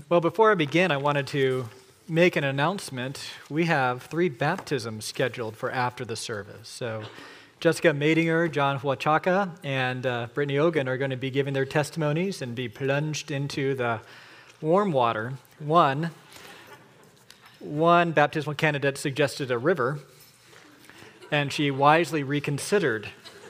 Well, before I begin, I wanted to make an announcement. We have 3 baptisms scheduled for after the service. So Jessica Madinger, John Huachaka, and Brittany Ogan are going to be giving their testimonies and be plunged into the warm water. One baptismal candidate suggested a river, and she wisely reconsidered.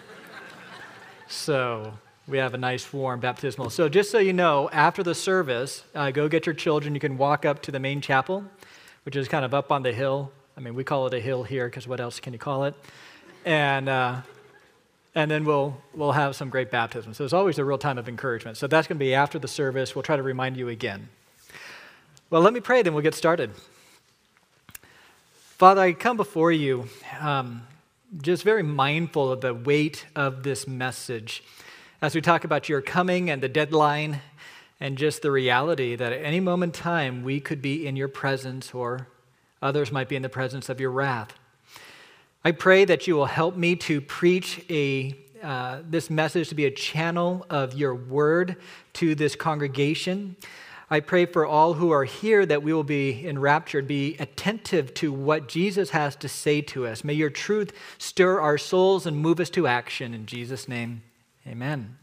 So we have a nice warm baptismal. So just so you know, after the service, go get your children. You can walk up to the main chapel, which is kind of up on the hill. I mean, we call it a hill here because what else can you call it? And then we'll have some great baptisms. So it's always a real time of encouragement. So that's going to be after the service. We'll try to remind you again. Well, let me pray, then we'll get started. Father, I come before you just very mindful of the weight of this message as we talk about your coming and the deadline and just the reality that at any moment in time we could be in your presence or others might be in the presence of your wrath. I pray that you will help me to preach this message to be a channel of your word to this congregation. I pray for all who are here that we will be enraptured, be attentive to what Jesus has to say to us. May your truth stir our souls and move us to action. In Jesus' name, amen.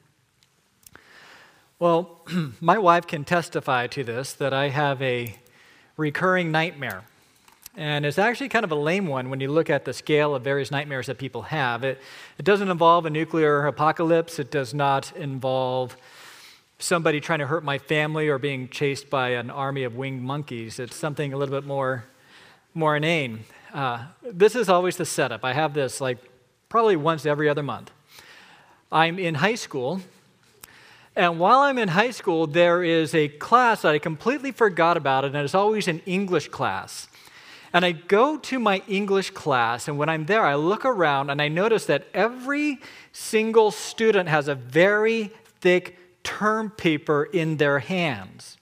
Well, my wife can testify to this, that I have a recurring nightmare. And it's actually kind of a lame one when you look at the scale of various nightmares that people have. It doesn't involve a nuclear apocalypse. It does not involve somebody trying to hurt my family or being chased by an army of winged monkeys. It's something a little bit more inane. This is always the setup. I have this like probably once every other month. I'm in high school, and while I'm in high school, there is a class that I completely forgot about, and it's always an English class. And I go to my English class, and when I'm there, I look around, and I notice that every single student has a very thick term paper in their hands.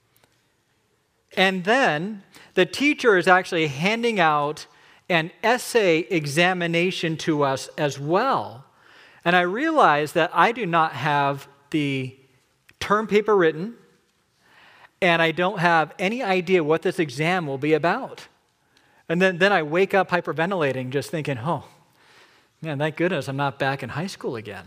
And then the teacher is actually handing out an essay examination to us as well. And I realize that I do not have the term paper written, and I don't have any idea what this exam will be about. And then I wake up hyperventilating, just thinking, oh, man, thank goodness I'm not back in high school again.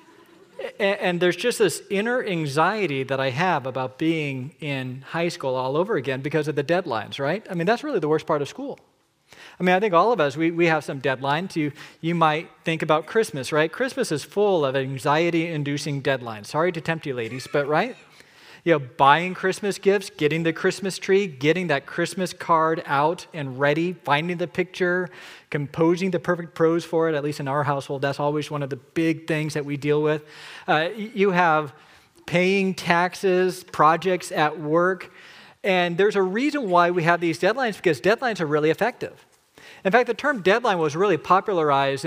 And there's just this inner anxiety that I have about being in high school all over again because of the deadlines, right? I mean, that's really the worst part of school. I mean, I think all of us, we have some deadlines. You might think about Christmas, right? Christmas is full of anxiety-inducing deadlines. Sorry to tempt you, ladies, but right? Buying Christmas gifts, getting the Christmas tree, getting that Christmas card out and ready, finding the picture, composing the perfect prose for it, at least in our household. That's always one of the big things that we deal with. You have paying taxes, projects at work, and there's a reason why we have these deadlines, because deadlines are really effective. In fact, the term deadline was really popularized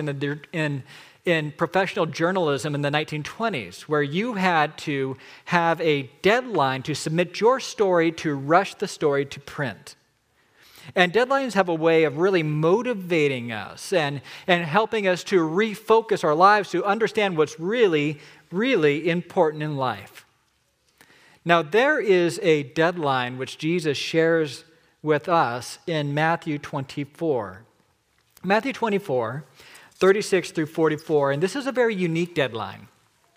in professional journalism in the 1920s, where you had to have a deadline to submit your story, to rush the story to print. And deadlines have a way of really motivating us and helping us to refocus our lives, to understand what's really, really important in life. Now, there is a deadline which Jesus shares with us in Matthew 24. Matthew 24, 36 through 44, and this is a very unique deadline.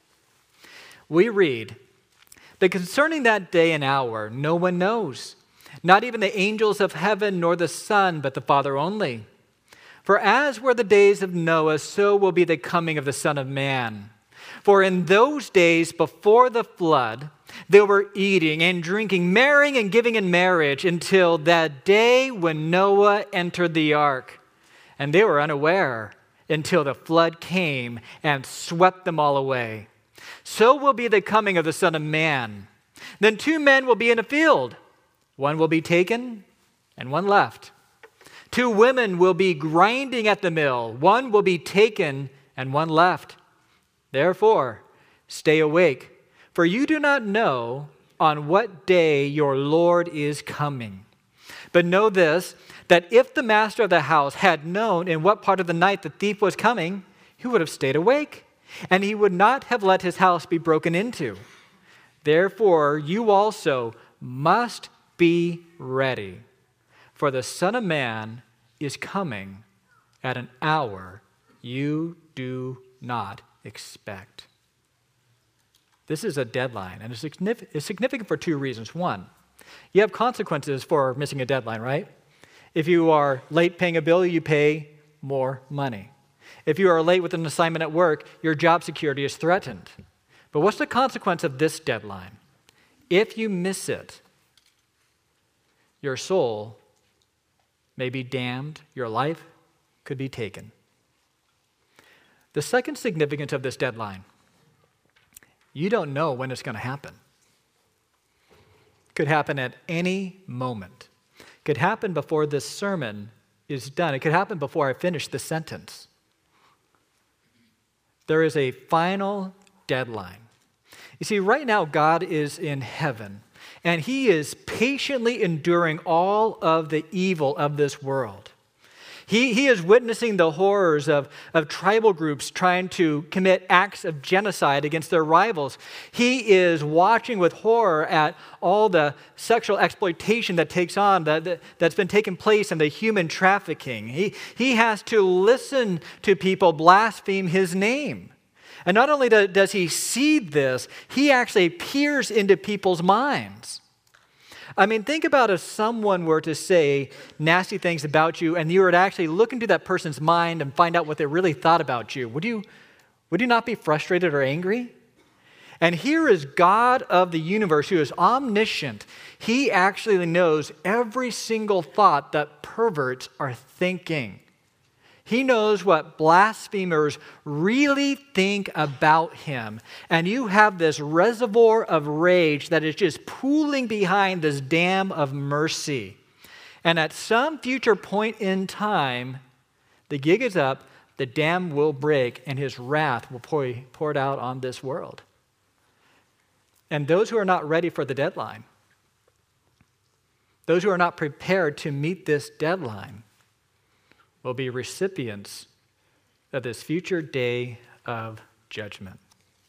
We read, "But concerning that day and hour, no one knows, not even the angels of heaven nor the Son, but the Father only. For as were the days of Noah, so will be the coming of the Son of Man. For in those days before the flood, they were eating and drinking, marrying and giving in marriage, until that day when Noah entered the ark. And they were unaware until the flood came and swept them all away. So will be the coming of the Son of Man. Then 2 men will be in a field. One will be taken and one left. 2 women will be grinding at the mill. One will be taken and one left. Therefore, stay awake, for you do not know on what day your Lord is coming. But know this, that if the master of the house had known in what part of the night the thief was coming, he would have stayed awake, and he would not have let his house be broken into. Therefore, you also must be ready, for the Son of Man is coming at an hour you do not expect. This is a deadline, and it's significant for two reasons. One, you have consequences for missing a deadline, right? If you are late paying a bill, you pay more money. If you are late with an assignment at work, your job security is threatened. But what's the consequence of this deadline? If you miss it, your soul may be damned, your life could be taken. The second significance of this deadline, you don't know when it's going to happen. It could happen at any moment. It could happen before this sermon is done. It could happen before I finish the sentence. There is a final deadline. You see, right now, God is in heaven, and he is patiently enduring all of the evil of this world. He is witnessing the horrors of tribal groups trying to commit acts of genocide against their rivals. He is watching with horror at all the sexual exploitation that that's been taking place in the human trafficking. He has to listen to people blaspheme his name. And not only does he see this, he actually peers into people's minds. I mean, think about if someone were to say nasty things about you and you were to actually look into that person's mind and find out what they really thought about you. Would you not be frustrated or angry? And here is God of the universe who is omniscient. He actually knows every single thought that perverts are thinking. He knows what blasphemers really think about him. And you have this reservoir of rage that is just pooling behind this dam of mercy. And at some future point in time, the gig is up, the dam will break, and his wrath will be poured out on this world. And those who are not ready for the deadline, those who are not prepared to meet this deadline, will be recipients of this future day of judgment.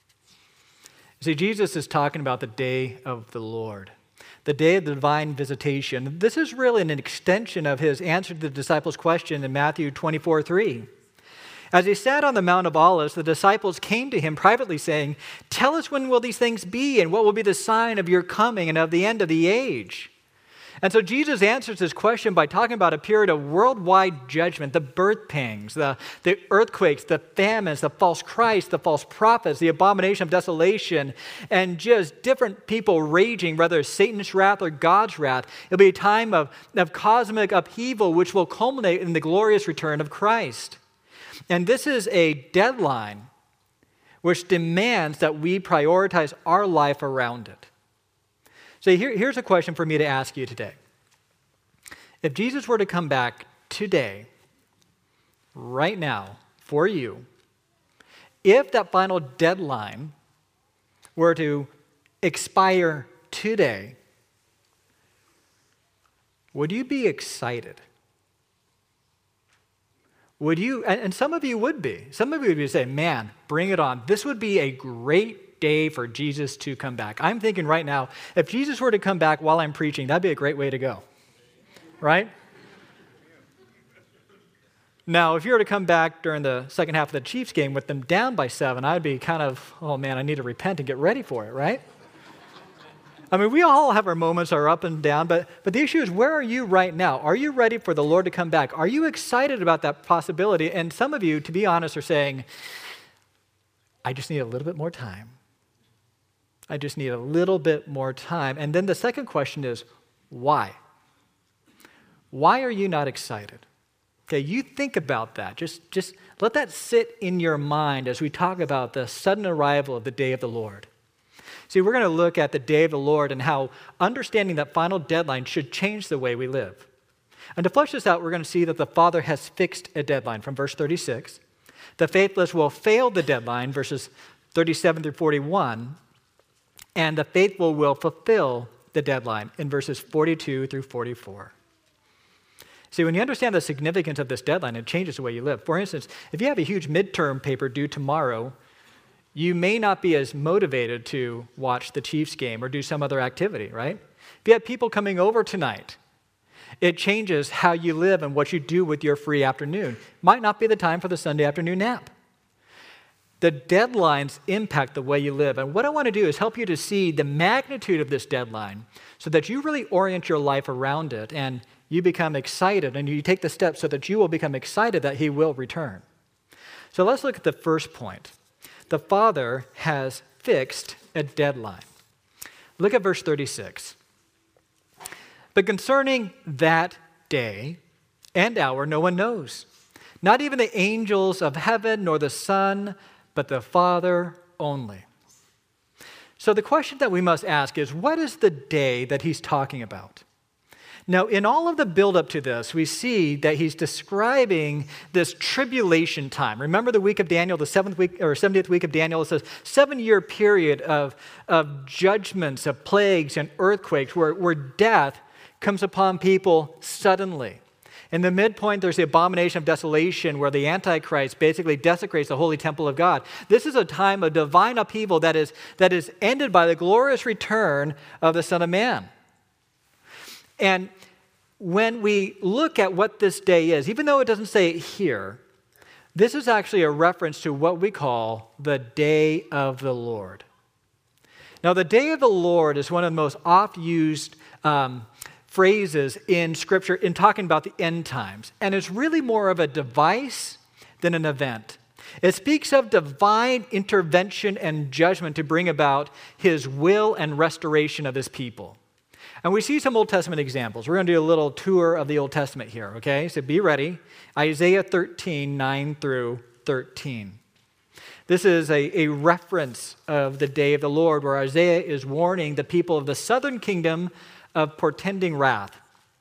See, Jesus is talking about the day of the Lord, the day of the divine visitation. This is really an extension of his answer to the disciples' question in Matthew 24:3. As he sat on the Mount of Olives, the disciples came to him privately saying, "Tell us, when will these things be, and what will be the sign of your coming and of the end of the age?" And so Jesus answers this question by talking about a period of worldwide judgment, the birth pangs, the earthquakes, the famines, the false Christ, the false prophets, the abomination of desolation, and just different people raging, whether it's Satan's wrath or God's wrath. It'll be a time of cosmic upheaval, which will culminate in the glorious return of Christ. And this is a deadline which demands that we prioritize our life around it. So here's a question for me to ask you today. If Jesus were to come back today, right now, for you, if that final deadline were to expire today, would you be excited? Would you, and some of you would be. Some of you would be saying, man, bring it on. This would be a great day for Jesus to come back. I'm thinking right now, if Jesus were to come back while I'm preaching, that'd be a great way to go, right? Now, if you were to come back during the second half of the Chiefs game with them down by 7, I'd be kind of, oh man, I need to repent and get ready for it, right? I mean, we all have our moments, our up and down, but the issue is, where are you right now? Are you ready for the Lord to come back? Are you excited about that possibility? And some of you, to be honest, are saying, I just need a little bit more time. I just need a little bit more time. And then the second question is, why? Why are you not excited? Okay, you think about that. Just let that sit in your mind as we talk about the sudden arrival of the day of the Lord. See, we're going to look at the day of the Lord and how understanding that final deadline should change the way we live. And to flesh this out, we're going to see that the Father has fixed a deadline from verse 36. The faithless will fail the deadline, verses 37 through 41. And the faithful will fulfill the deadline in verses 42 through 44. See, when you understand the significance of this deadline, it changes the way you live. For instance, if you have a huge midterm paper due tomorrow, you may not be as motivated to watch the Chiefs game or do some other activity, right? If you have people coming over tonight, it changes how you live and what you do with your free afternoon. Might not be the time for the Sunday afternoon nap. The deadlines impact the way you live. And what I want to do is help you to see the magnitude of this deadline so that you really orient your life around it and you become excited and you take the steps so that you will become excited that he will return. So let's look at the first point. The Father has fixed a deadline. Look at verse 36. But concerning that day and hour, no one knows. Not even the angels of heaven, nor the Son, but the Father only. So the question that we must ask is, what is the day that he's talking about? Now, in all of the buildup to this, we see that he's describing this tribulation time. Remember the week of Daniel, the 70th week of Daniel? It says 7-year period of judgments, of plagues and earthquakes where death comes upon people suddenly. In the midpoint, there's the abomination of desolation where the Antichrist basically desecrates the holy temple of God. This is a time of divine upheaval that is ended by the glorious return of the Son of Man. And when we look at what this day is, even though it doesn't say it here, this is actually a reference to what we call the day of the Lord. Now, the day of the Lord is one of the most oft-used phrases in Scripture in talking about the end times. And it's really more of a device than an event. It speaks of divine intervention and judgment to bring about his will and restoration of his people. And we see some Old Testament examples. We're going to do a little tour of the Old Testament here, okay? So be ready. Isaiah 13, 9 through 13. This is a reference of the day of the Lord where Isaiah is warning the people of the southern kingdom of portending wrath.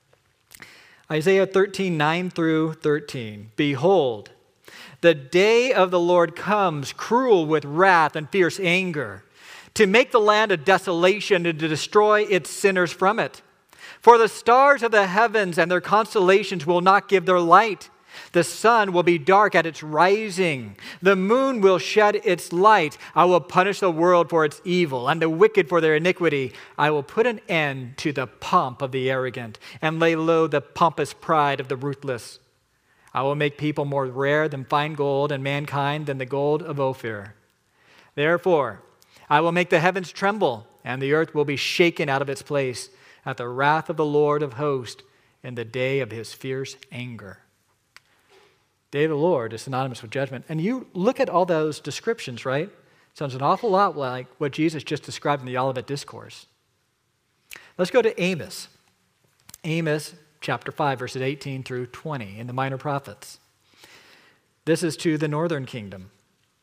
Isaiah 13, 9 through 13. Behold, the day of the Lord comes, cruel with wrath and fierce anger, to make the land a desolation and to destroy its sinners from it. For the stars of the heavens and their constellations will not give their light. The sun will be dark at its rising. The moon will shed its light. I will punish the world for its evil and the wicked for their iniquity. I will put an end to the pomp of the arrogant and lay low the pompous pride of the ruthless. I will make people more rare than fine gold and mankind than the gold of Ophir. Therefore, I will make the heavens tremble and the earth will be shaken out of its place at the wrath of the Lord of hosts in the day of his fierce anger. Day of the Lord is synonymous with judgment. And you look at all those descriptions, right? Sounds an awful lot like what Jesus just described in the Olivet Discourse. Let's go to Amos. Amos chapter 5, verses 18 through 20 in the Minor Prophets. This is to the northern kingdom.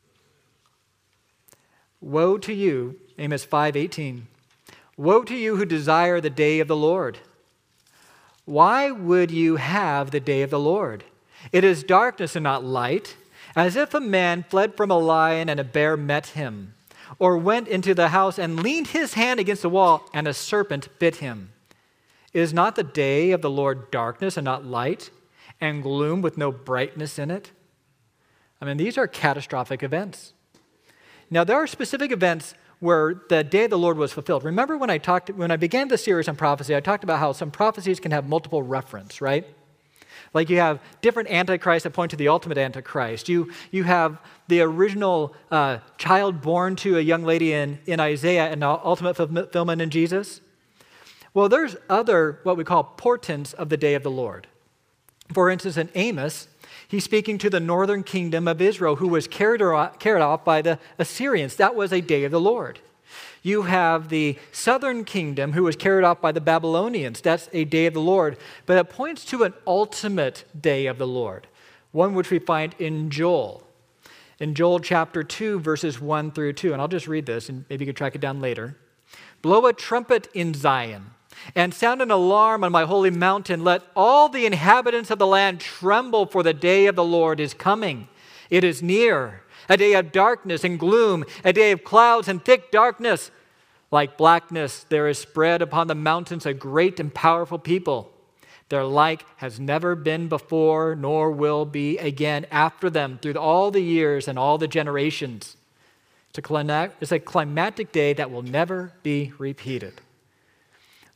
Woe to you, Amos 5:18. Woe to you who desire the day of the Lord. Why would you have the day of the Lord? It is darkness and not light, as if a man fled from a lion and a bear met him, or went into the house and leaned his hand against the wall and a serpent bit him. Is not the day of the Lord darkness and not light, and gloom with no brightness in it? I mean, these are catastrophic events. Now, there are specific events where the day of the Lord was fulfilled. Remember when I began the series on prophecy, I talked about how some prophecies can have multiple reference, right? Like you have different antichrists that point to the ultimate antichrist. You have the original child born to a young lady in Isaiah and the ultimate fulfillment in Jesus. Well, there's other what we call portents of the day of the Lord. For instance, in Amos, he's speaking to the northern kingdom of Israel who was carried off by the Assyrians. That was a day of the Lord. You have the southern kingdom who was carried off by the Babylonians. That's a day of the Lord. But it points to an ultimate day of the Lord, one which we find in Joel. In Joel chapter 2, verses 1 through 2. And I'll just read this, and maybe you can track it down later. Blow a trumpet in Zion, and sound an alarm on my holy mountain. Let all the inhabitants of the land tremble, for the day of the Lord is coming. It is near, a day of darkness and gloom, a day of clouds and thick darkness. Like blackness, there is spread upon the mountains a great and powerful people. Their like has never been before, nor will be again after them through all the years and all the generations. It's a climactic day that will never be repeated.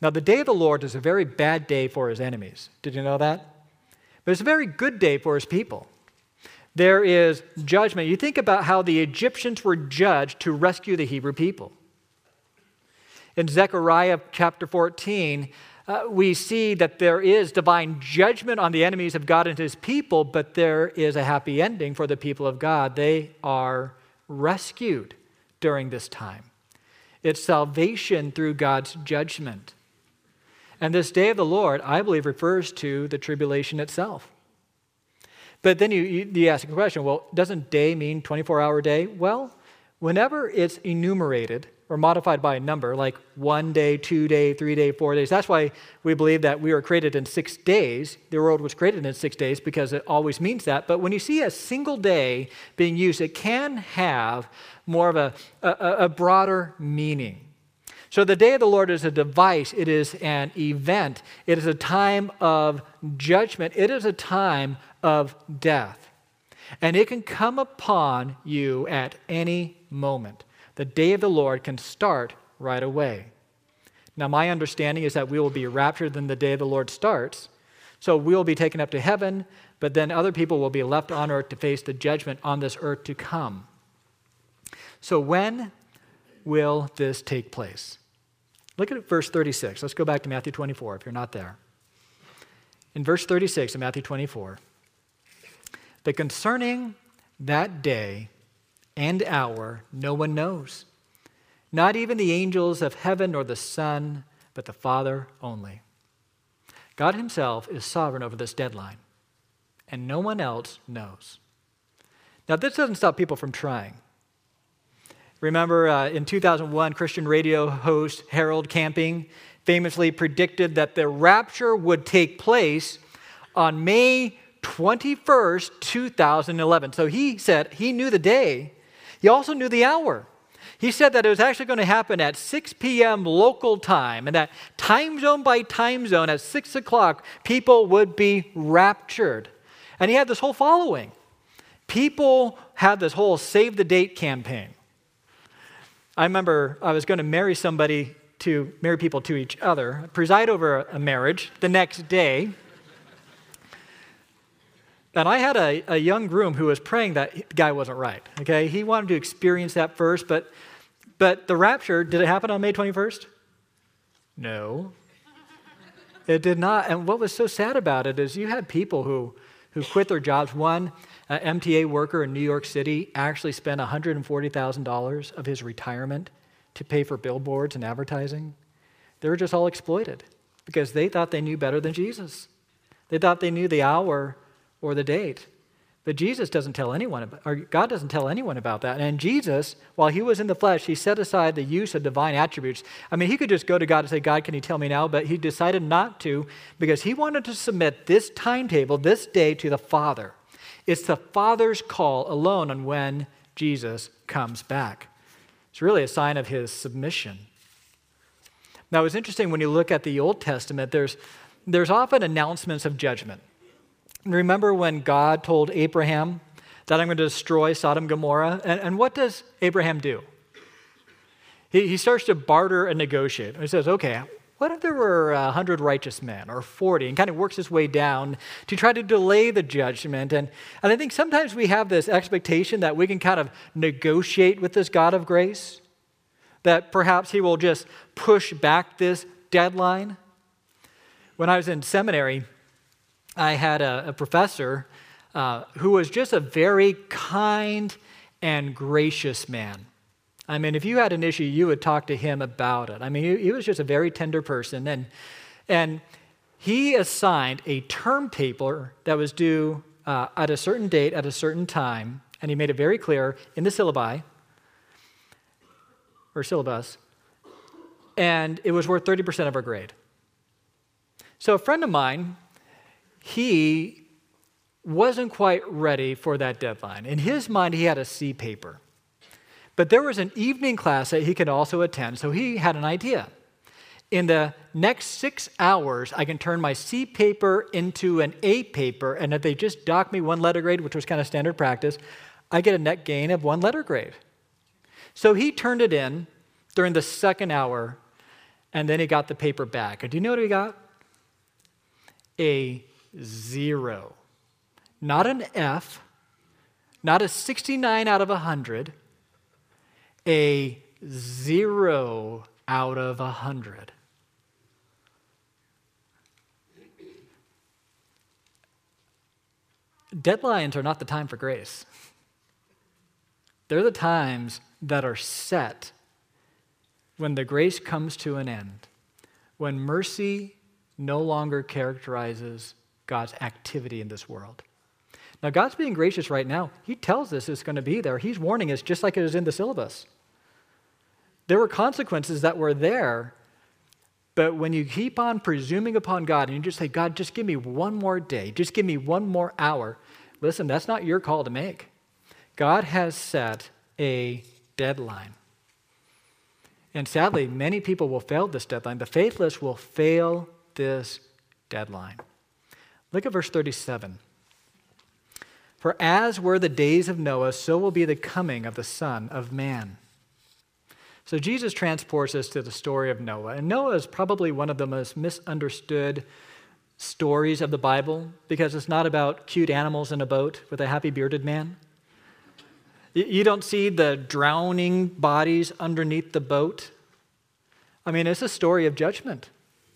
Now, the day of the Lord is a very bad day for his enemies. Did you know that? But it's a very good day for his people. There is judgment. You think about how the Egyptians were judged to rescue the Hebrew people. In Zechariah chapter 14, we see that there is divine judgment on the enemies of God and his people, but there is a happy ending for the people of God. They are rescued during this time. It's salvation through God's judgment. And this day of the Lord, I believe, refers to the tribulation itself. But then you ask a question, well, doesn't day mean 24-hour day? Well, whenever it's enumerated or modified by a number, like 1 day, 2 day, 3 day, 4 days, that's why we believe that we were created in 6 days. The world was created in 6 days because it always means that. But when you see a single day being used, it can have more of a broader meaning. So the day of the Lord is a device. It is an event. It is a time of judgment. It is a time of death. And it can come upon you at any moment. The day of the Lord can start right away. Now, my understanding is that we will be raptured when the day of the Lord starts. So we will be taken up to heaven, but then other people will be left on earth to face the judgment on this earth to come. So when will this take place? Look at verse 36. Let's go back to Matthew 24 if you're not there. In verse 36 of Matthew 24, but concerning that day and hour, no one knows, not even the angels of heaven nor the Son, but the Father only. God himself is sovereign over this deadline, and no one else knows. Now, this doesn't stop people from trying. Remember, in 2001, Christian radio host Harold Camping famously predicted that the rapture would take place on May 21st, 2011. So he said he knew the day. He also knew the hour. He said that it was actually going to happen at 6 p.m. local time, and that time zone by time zone at 6 o'clock, people would be raptured. And he had this whole following. People had this whole save the date campaign. I remember I was going to marry people to each other, preside over a marriage the next day. And I had a young groom who was praying that the guy wasn't right, okay? He wanted to experience that first, but the rapture, did it happen on May 21st? No, it did not. And what was so sad about it is you had people who quit their jobs. One MTA worker in New York City actually spent $140,000 of his retirement to pay for billboards and advertising. They were just all exploited because they thought they knew better than Jesus. They thought they knew the hour or the date. But Jesus doesn't tell anyone, or God doesn't tell anyone about that. And Jesus, while he was in the flesh, he set aside the use of divine attributes. I mean, he could just go to God and say, God, can you tell me now? But he decided not to because he wanted to submit this timetable, this day, to the Father. It's the Father's call alone on when Jesus comes back. It's really a sign of his submission. Now, it's interesting when you look at the Old Testament, there's often announcements of judgment. Remember when God told Abraham that I'm going to destroy Sodom and Gomorrah? And what does Abraham do? He starts to barter and negotiate. He says, okay, what if there were 100 righteous men or 40? And kind of works his way down to try to delay the judgment. And I think sometimes we have this expectation that we can kind of negotiate with this God of grace, that perhaps he will just push back this deadline. When I was in seminary, I had a professor who was just a very kind and gracious man. I mean, if you had an issue, you would talk to him about it. I mean, he was just a very tender person. And he assigned a term paper that was due at a certain date, at a certain time, and he made it very clear in the syllabus, and it was worth 30% of our grade. So a friend of mine, he wasn't quite ready for that deadline. In his mind, he had a C paper. But there was an evening class that he could also attend, so he had an idea. In the next 6 hours, I can turn my C paper into an A paper, and if they just dock me 1 letter grade, which was kind of standard practice, I get a net gain of 1 letter grade. So he turned it in during the 2nd hour, And then he got the paper back. And do you know what he got? A 0. Not an F, not a 69 out of 100, a 0 out of 100. Deadlines are not the time for grace. They're the times that are set when the grace comes to an end, when mercy no longer characterizes God's activity in this world. Now, God's being gracious right now. He tells us it's going to be there. He's warning us just like it is in the syllabus. There were consequences that were there, but when you keep on presuming upon God and you just say, God, just give me one more day, just give me one more hour, listen, that's not your call to make. God has set a deadline. And sadly, many people will fail this deadline. The faithless will fail this deadline. Look at verse 37. For as were the days of Noah, so will be the coming of the Son of Man. So Jesus transports us to the story of Noah. And Noah is probably one of the most misunderstood stories of the Bible because it's not about cute animals in a boat with a happy bearded man. You don't see the drowning bodies underneath the boat. I mean, it's a story of judgment.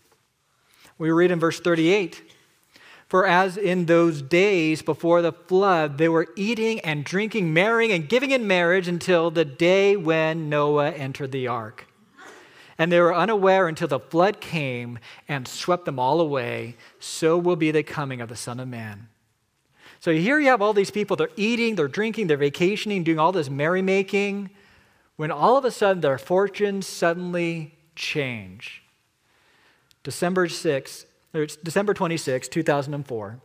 We read in verse 38, for as in those days before the flood, they were eating and drinking, marrying and giving in marriage until the day when Noah entered the ark. And they were unaware until the flood came and swept them all away. So will be the coming of the Son of Man. So here you have all these people, they're eating, they're drinking, they're vacationing, doing all this merrymaking, when all of a sudden their fortunes suddenly change. December 26, 2004,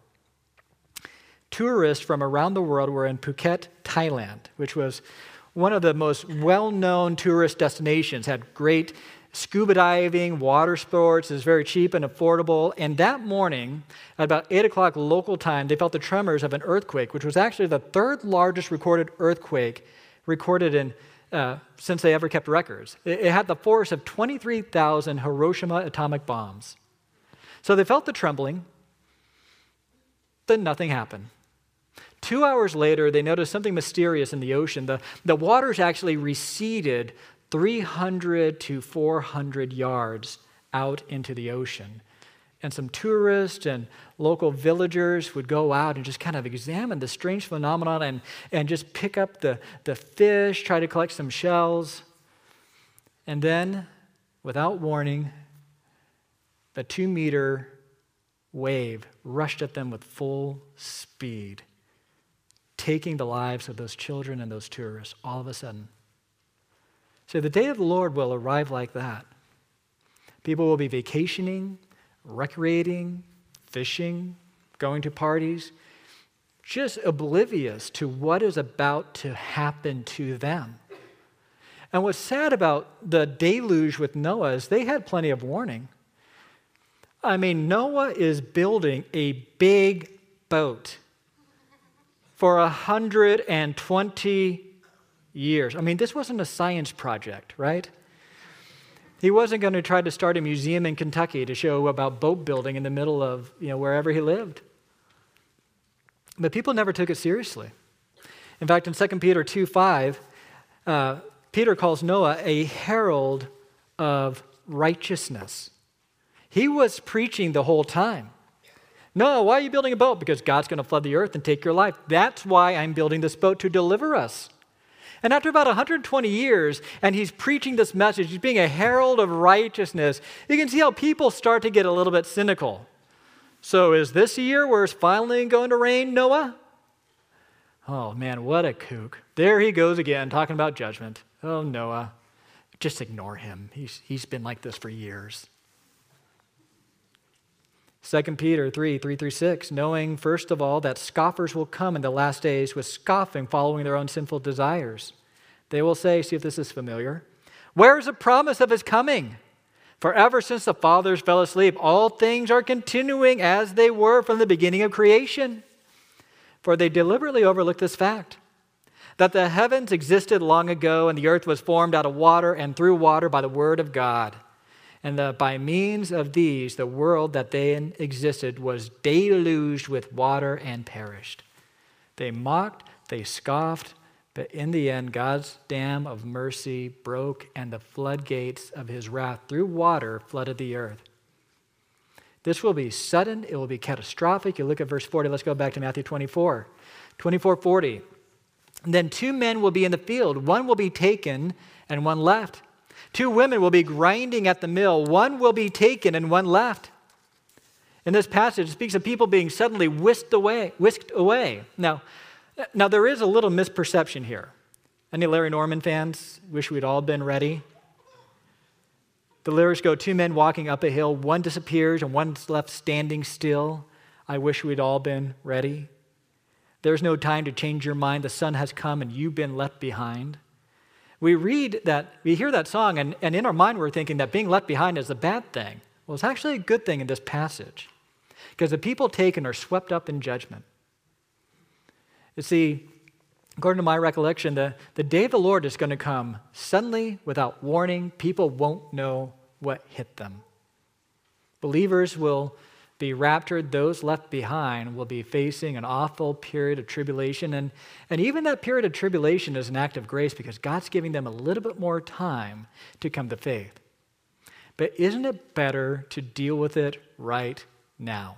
tourists from around the world were in Phuket, Thailand, which was one of the most well-known tourist destinations, had great scuba diving, water sports, is very cheap and affordable. And that morning, at about 8 o'clock local time, they felt the tremors of an earthquake, which was actually the third largest recorded earthquake recorded in since they ever kept records. It had the force of 23,000 Hiroshima atomic bombs. So they felt the trembling, then nothing happened. 2 hours later, they noticed something mysterious in the ocean. The waters actually receded 300 to 400 yards out into the ocean. And some tourists and local villagers would go out and just kind of examine the strange phenomenon and just pick up the fish, try to collect some shells. And then, without warning, the 2-meter wave rushed at them with full speed, taking the lives of those children and those tourists all of a sudden. So the day of the Lord will arrive like that. People will be vacationing, recreating, fishing, going to parties, just oblivious to what is about to happen to them. And what's sad about the deluge with Noah is they had plenty of warning. I mean, Noah is building a big boat for 120 years. I mean, this wasn't a science project, right? He wasn't going to try to start a museum in Kentucky to show about boat building in the middle of, wherever he lived. But people never took it seriously. In fact, in 2 Peter 2:5, Peter calls Noah a herald of righteousness. He was preaching the whole time. Noah, why are you building a boat? Because God's going to flood the earth and take your life. That's why I'm building this boat, to deliver us. And after about 120 years, and he's preaching this message, he's being a herald of righteousness, you can see how people start to get a little bit cynical. So is this a year where it's finally going to rain, Noah? Oh man, what a kook. There he goes again, talking about judgment. Oh, Noah, just ignore him. He's been like this for years. 2 Peter 3:3-6, knowing first of all that scoffers will come in the last days with scoffing, following their own sinful desires. They will say, see if this is familiar, where is the promise of his coming? For ever since the fathers fell asleep, all things are continuing as they were from the beginning of creation. For they deliberately overlooked this fact, that the heavens existed long ago and the earth was formed out of water and through water by the word of God. and that by means of these, the world that then existed was deluged with water and perished. They mocked, they scoffed, but in the end, God's dam of mercy broke, and the floodgates of his wrath through water flooded the earth. This will be sudden, it will be catastrophic. You look at verse 40, let's go back to Matthew 24. 24:40. Then 2 men will be in the field, one will be taken and one left. 2 women will be grinding at the mill, one will be taken and one left. In this passage, it speaks of people being suddenly whisked away. Now, there is a little misperception here. Any Larry Norman fans? Wish we'd all been ready. The lyrics go, 2 men walking up a hill, one disappears and one's left standing still. I wish we'd all been ready. There's no time to change your mind. The sun has come and you've been left behind. We hear that song, and in our mind we're thinking that being left behind is a bad thing. Well, it's actually a good thing in this passage, because the people taken are swept up in judgment. You see, according to my recollection, the day of the Lord is going to come suddenly, without warning. People won't know what hit them. Believers will be raptured. Those left behind will be facing an awful period of tribulation. And even that period of tribulation is an act of grace, because God's giving them a little bit more time to come to faith. But isn't it better to deal with it right now?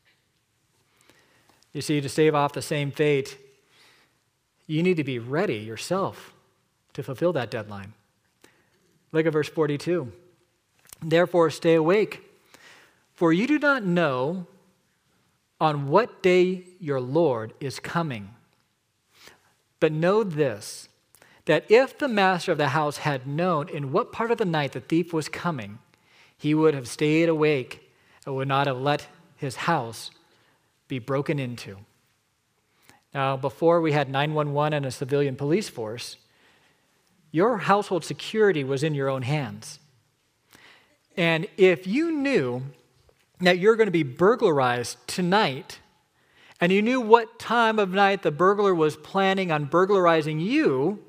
You see, to stave off the same fate, you need to be ready yourself to fulfill that deadline. Look at verse 42. Therefore, stay awake, for you do not know on what day your Lord is coming. But know this, that if the master of the house had known in what part of the night the thief was coming, he would have stayed awake and would not have let his house be broken into. Now, before we had 911 and a civilian police force, your household security was in your own hands. And if you knew that you're going to be burglarized tonight, and you knew what time of night the burglar was planning on burglarizing you,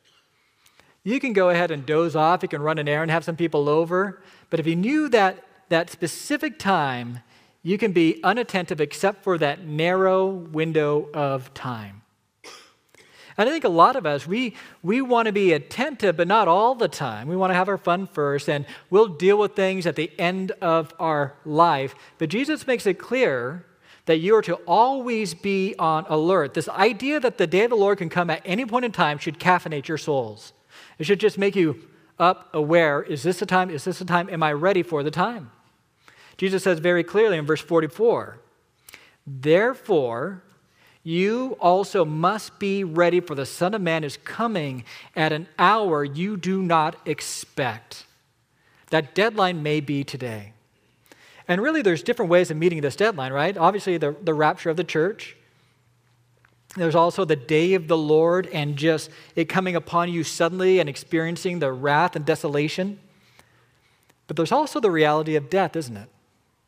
you can go ahead and doze off, you can run an errand, have some people over. But if you knew that specific time, you can be unattentive except for that narrow window of time. And I think a lot of us, we want to be attentive, but not all the time. We want to have our fun first, and we'll deal with things at the end of our life. But Jesus makes it clear that you are to always be on alert. This idea that the day of the Lord can come at any point in time should caffeinate your souls. It should just make you up, aware. Is this the time? Is this the time? Am I ready for the time? Jesus says very clearly in verse 44, therefore, you also must be ready, for the Son of Man is coming at an hour you do not expect. That deadline may be today. And really, there's different ways of meeting this deadline, right? Obviously, the rapture of the church. There's also the day of the Lord and just it coming upon you suddenly and experiencing the wrath and desolation. But there's also the reality of death, isn't it?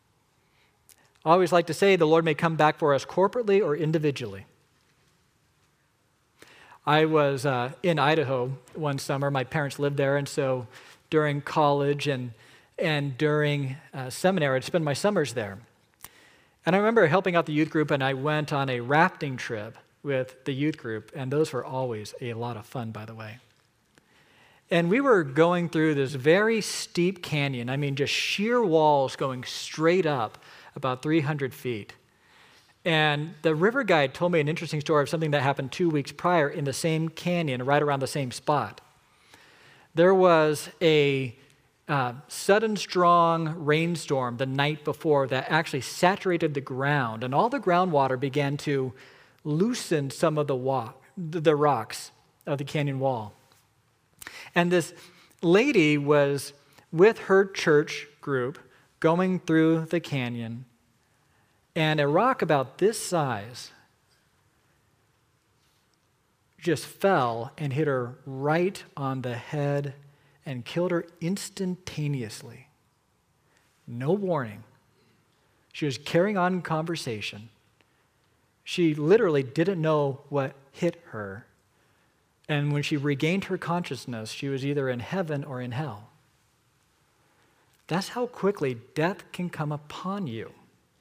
I always like to say the Lord may come back for us corporately or individually. I was in Idaho one summer. My parents lived there, and so during college and during seminary, I'd spend my summers there. And I remember helping out the youth group, and I went on a rafting trip with the youth group, and those were always a lot of fun, by the way. And we were going through this very steep canyon. I mean, just sheer walls going straight up about 300 feet. And the river guide told me an interesting story of something that happened 2 weeks prior in the same canyon, right around the same spot. There was a sudden strong rainstorm the night before that actually saturated the ground, and all the groundwater began to loosen some of the rocks of the canyon wall. And this lady was with her church group going through the canyon, and a rock about this size just fell and hit her right on the head and killed her instantaneously. No warning. She was carrying on conversation. She literally didn't know what hit her. And when she regained her consciousness, she was either in heaven or in hell. That's how quickly death can come upon you.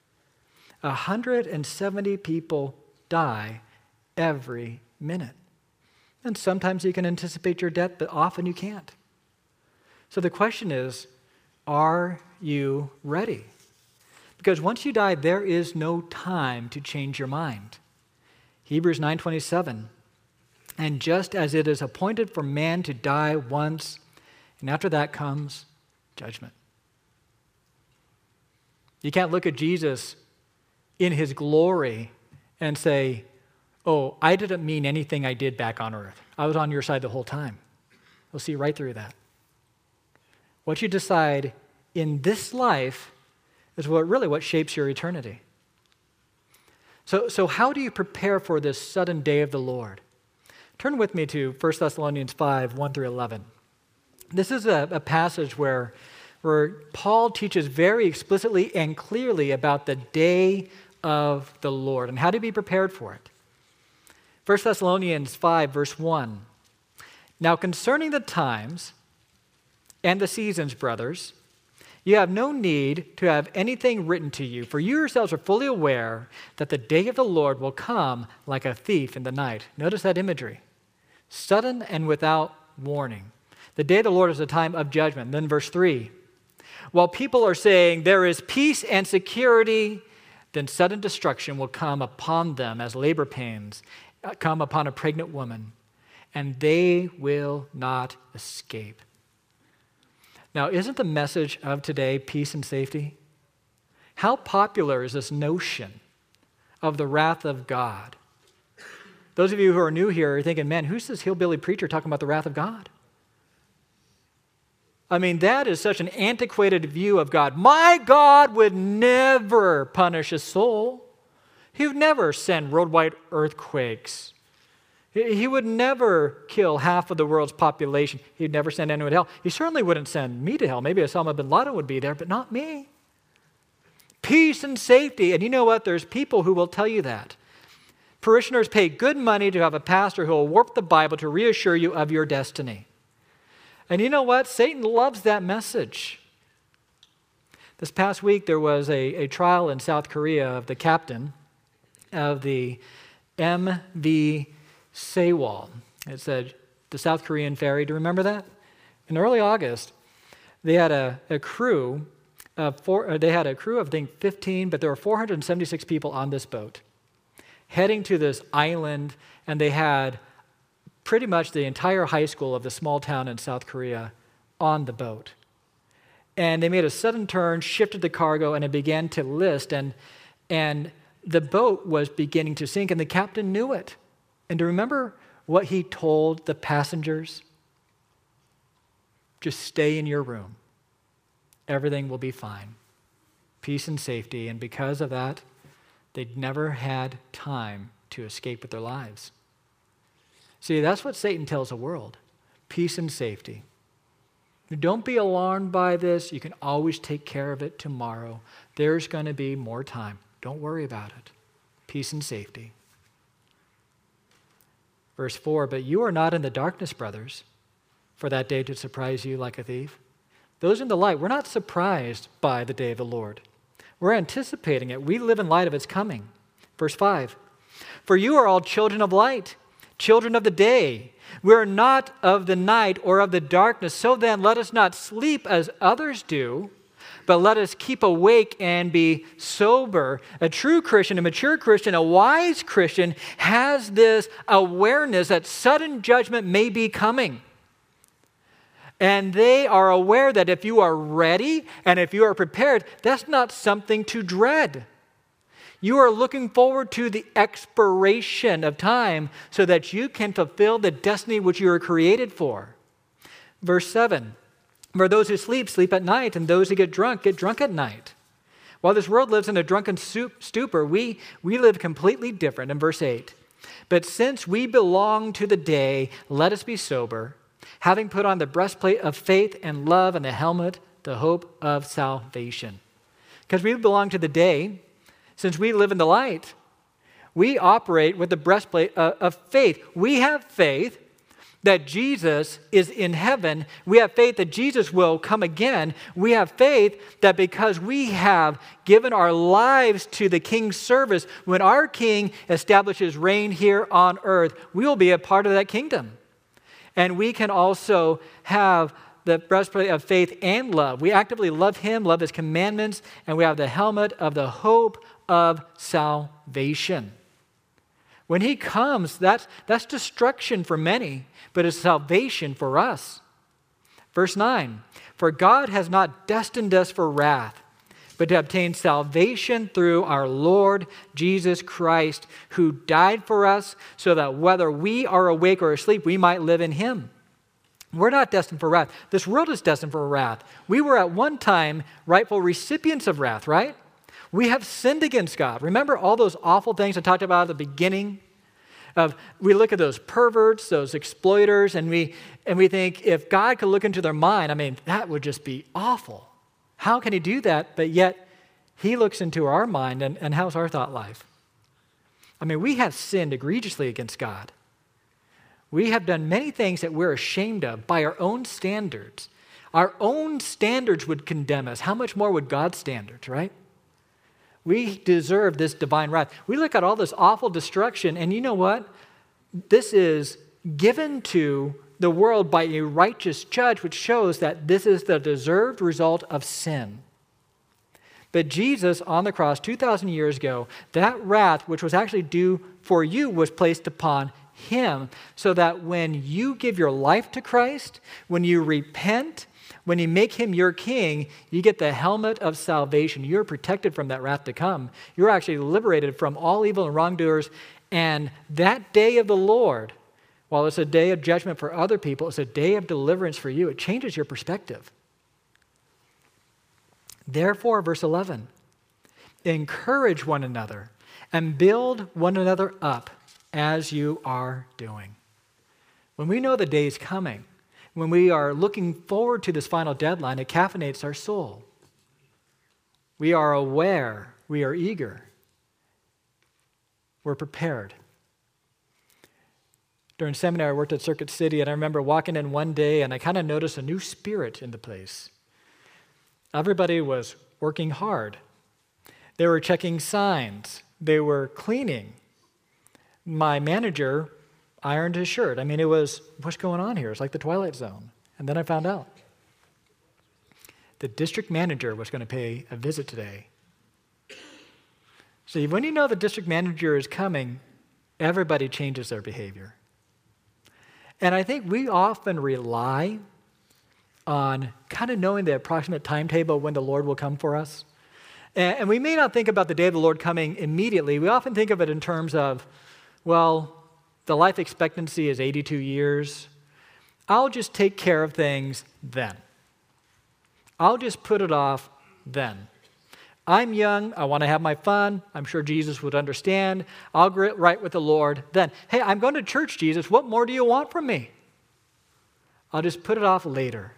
170 people die every minute. And sometimes you can anticipate your death, but often you can't. So the question is, are you ready? Because once you die, there is no time to change your mind. Hebrews 9:27, and just as it is appointed for man to die once, and after that comes judgment. You can't look at Jesus in his glory and say, oh, I didn't mean anything I did back on earth. I was on your side the whole time. We'll see right through that. What you decide in this life is what shapes your eternity. So how do you prepare for this sudden day of the Lord? Turn with me to 1 Thessalonians 5, 1 through 11. This is a passage where Paul teaches very explicitly and clearly about the day of the Lord and how to be prepared for it. 1 Thessalonians 5, verse 1. Now concerning the times and the seasons, brothers, you have no need to have anything written to you, for you yourselves are fully aware that the day of the Lord will come like a thief in the night. Notice that imagery. Sudden and without warning. The day of the Lord is a time of judgment. Then verse 3. While people are saying there is peace and security, then sudden destruction will come upon them as labor pains come upon a pregnant woman, and they will not escape. Now, isn't the message of today peace and safety? How popular is this notion of the wrath of God? Those of you who are new here are thinking, man, who's this hillbilly preacher talking about the wrath of God? I mean, that is such an antiquated view of God. My God would never punish a soul. He would never send worldwide earthquakes. He would never kill half of the world's population. He'd never send anyone to hell. He certainly wouldn't send me to hell. Maybe Osama bin Laden would be there, but not me. Peace and safety. And you know what? There's people who will tell you that. Parishioners pay good money to have a pastor who will warp the Bible to reassure you of your destiny. And you know what? Satan loves that message. This past week, there was a trial in South Korea of the captain of the MV Sewol. It said the South Korean ferry. Do you remember that? In early August, they had a crew of I think 15, but there were 476 people on this boat heading to this island, and they had pretty much the entire high school of the small town in South Korea on the boat. And they made a sudden turn, shifted the cargo, and it began to list, and the boat was beginning to sink, and the captain knew it. And do you remember what he told the passengers? Just stay in your room. Everything will be fine. Peace and safety. And because of that, they'd never had time to escape with their lives. See, that's what Satan tells the world. Peace and safety. Don't be alarmed by this. You can always take care of it tomorrow. There's going to be more time. Don't worry about it. Peace and safety. Verse 4, but you are not in the darkness, brothers, for that day to surprise you like a thief. Those in the light, we're not surprised by the day of the Lord. We're anticipating it. We live in light of its coming. Verse 5, for you are all children of light, children of the day. We are not of the night or of the darkness. So then let us not sleep as others do, but let us keep awake and be sober. A true Christian, a mature Christian, a wise Christian has this awareness that sudden judgment may be coming. And they are aware that if you are ready and if you are prepared, that's not something to dread. You are looking forward to the expiration of time so that you can fulfill the destiny which you were created for. Verse 7, for those who sleep, sleep at night, and those who get drunk at night. While this world lives in a drunken stupor, we live completely different. In verse 8, but since we belong to the day, let us be sober, having put on the breastplate of faith and love and the helmet, the hope of salvation. Because we belong to the day, since we live in the light, we operate with the breastplate of faith. We have faith, that Jesus is in heaven. We have faith that Jesus will come again. We have faith that because we have given our lives to the King's service, when our King establishes reign here on earth, we will be a part of that kingdom. And we can also have the breastplate of faith and love. We actively love him, love his commandments, and we have the helmet of the hope of salvation. When he comes, that's destruction for many, but it's salvation for us. Verse 9, for God has not destined us for wrath, but to obtain salvation through our Lord Jesus Christ, who died for us, so that whether we are awake or asleep, we might live in him. We're not destined for wrath. This world is destined for wrath. We were at one time rightful recipients of wrath, right? We have sinned against God. Remember all those awful things I talked about at the beginning? We look at those perverts, those exploiters, and we think if God could look into their mind, I mean, that would just be awful. How can he do that? But yet, he looks into our mind, and how's our thought life? I mean, we have sinned egregiously against God. We have done many things that we're ashamed of by our own standards. Our own standards would condemn us. How much more would God's standards, right? We deserve this divine wrath. We look at all this awful destruction, and you know what? This is given to the world by a righteous judge, which shows that this is the deserved result of sin. But Jesus on the cross 2,000 years ago, that wrath, which was actually due for you, was placed upon him, so that when you give your life to Christ, when you repent, when you make him your king, you get the helmet of salvation. You're protected from that wrath to come. You're actually liberated from all evil and wrongdoers. And that day of the Lord, while it's a day of judgment for other people, it's a day of deliverance for you. It changes your perspective. Therefore, verse 11, encourage one another and build one another up as you are doing. When we know the day is coming, when we are looking forward to this final deadline, it caffeinates our soul. We are aware, we are eager, we're prepared. During seminary, I worked at Circuit City, and I remember walking in one day, and I kind of noticed a new spirit in the place. Everybody was working hard. They were checking signs. They were cleaning. My manager ironed his shirt. I mean, it was, what's going on here? It's like the Twilight Zone. And then I found out the district manager was going to pay a visit today. See, when you know the district manager is coming, everybody changes their behavior. And I think we often rely on kind of knowing the approximate timetable when the Lord will come for us. And we may not think about the day of the Lord coming immediately. We often think of it in terms of, well, the life expectancy is 82 years. I'll just take care of things then. I'll just put it off then. I'm young. I want to have my fun. I'm sure Jesus would understand. I'll get right with the Lord then. Hey, I'm going to church, Jesus. What more do you want from me? I'll just put it off later.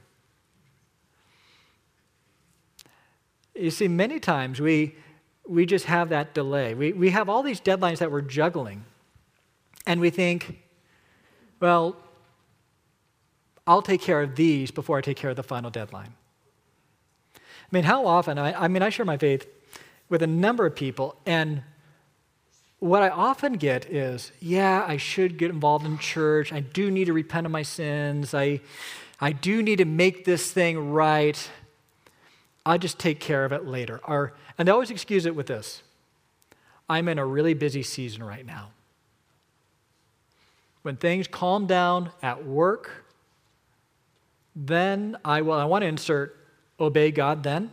You see, many times we just have that delay. We have all these deadlines that we're juggling. And we think, well, I'll take care of these before I take care of the final deadline. I mean, how often, I share my faith with a number of people, and what I often get is, yeah, I should get involved in church. I do need to repent of my sins. I do need to make this thing right. I'll just take care of it later. And they always excuse it with this. I'm in a really busy season right now. When things calm down at work, then I want to insert obey God then.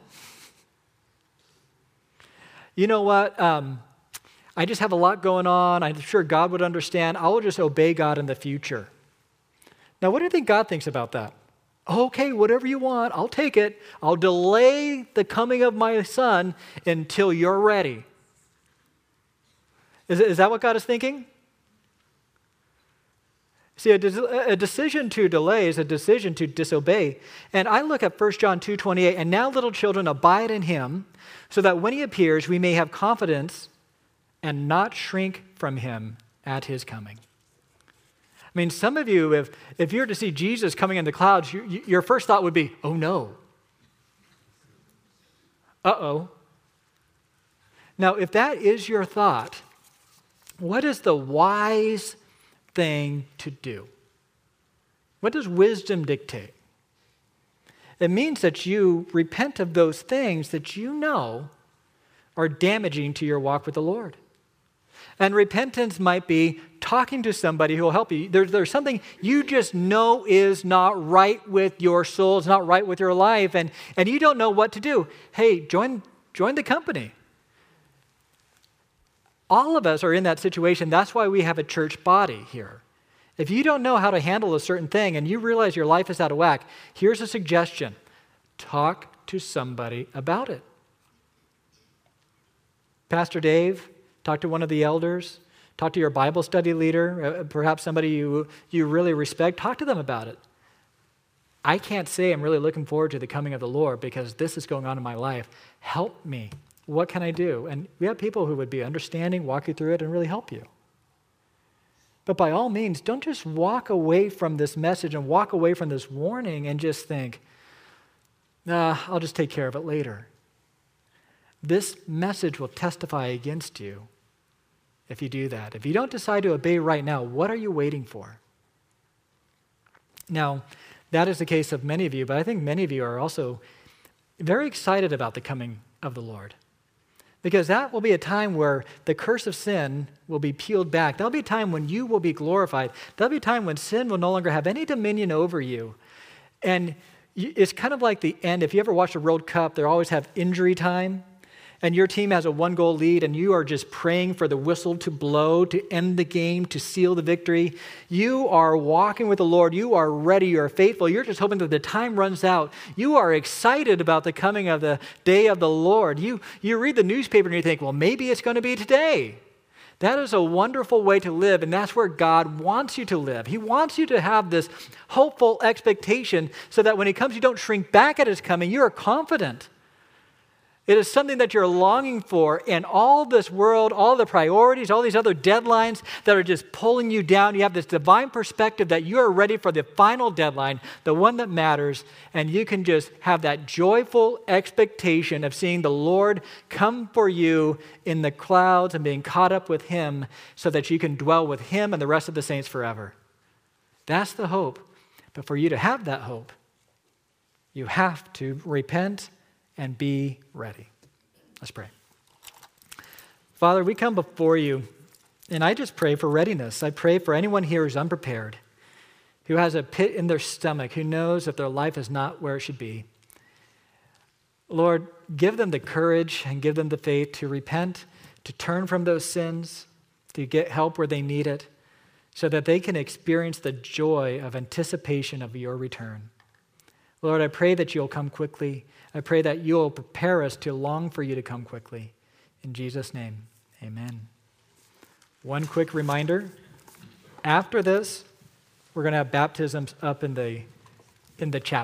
You know what? I just have a lot going on. I'm sure God would understand. I will just obey God in the future. Now, what do you think God thinks about that? Okay, whatever you want, I'll take it. I'll delay the coming of my son until you're ready. Is that what God is thinking? See, a decision to delay is a decision to disobey. And I look at 1 John 2:28, and now little children abide in him, so that when he appears, we may have confidence and not shrink from him at his coming. I I mean, some of you, if you were to see Jesus coming in the clouds, your first thought would be, oh no. Uh-oh. Now, if that is your thought, what is the wise thing to do? What does wisdom dictate? It means that you repent of those things that you know are damaging to your walk with the Lord. And repentance might be talking to somebody who will help you. There's something you just know is not right with your soul, it's not right with your life, and you don't know what to do. Hey, join the company. All of us are in that situation. That's why we have a church body here. If you don't know how to handle a certain thing and you realize your life is out of whack, here's a suggestion. Talk to somebody about it. Pastor Dave, talk to one of the elders. Talk to your Bible study leader, perhaps somebody you really respect. Talk to them about it. I can't say I'm really looking forward to the coming of the Lord because this is going on in my life. Help me. What can I do? And we have people who would be understanding, walk you through it, and really help you. But by all means, don't just walk away from this message and walk away from this warning and just think, I'll just take care of it later. This message will testify against you if you do that. If you don't decide to obey right now, what are you waiting for? Now, that is the case of many of you, but I think many of you are also very excited about the coming of the Lord. Because that will be a time where the curse of sin will be peeled back. There'll be a time when you will be glorified. There'll be a time when sin will no longer have any dominion over you. And it's kind of like the end. If you ever watch the World Cup, they always have injury time. And your team has a 1-goal lead, and you are just praying for the whistle to blow, to end the game, to seal the victory. You are walking with the Lord. You are ready. You are faithful. You're just hoping that the time runs out. You are excited about the coming of the day of the Lord. You read the newspaper and you think, well, maybe it's going to be today. That is a wonderful way to live, and that's where God wants you to live. He wants you to have this hopeful expectation so that when He comes, you don't shrink back at His coming. You are confident. It is something that you're longing for, and all this world, all the priorities, all these other deadlines that are just pulling you down, you have this divine perspective that you are ready for the final deadline, the one that matters, and you can just have that joyful expectation of seeing the Lord come for you in the clouds and being caught up with Him so that you can dwell with Him and the rest of the saints forever. That's the hope. But for you to have that hope, you have to repent and be ready. Let's pray. Father, we come before you, and I just pray for readiness. I pray for anyone here who's unprepared, who has a pit in their stomach, who knows that their life is not where it should be. Lord, give them the courage and give them the faith to repent, to turn from those sins, to get help where they need it, so that they can experience the joy of anticipation of your return. Lord, I pray that you'll come quickly. I pray that you'll prepare us to long for you to come quickly. In Jesus' name, amen. One quick reminder. After this, we're going to have baptisms up in the chapel.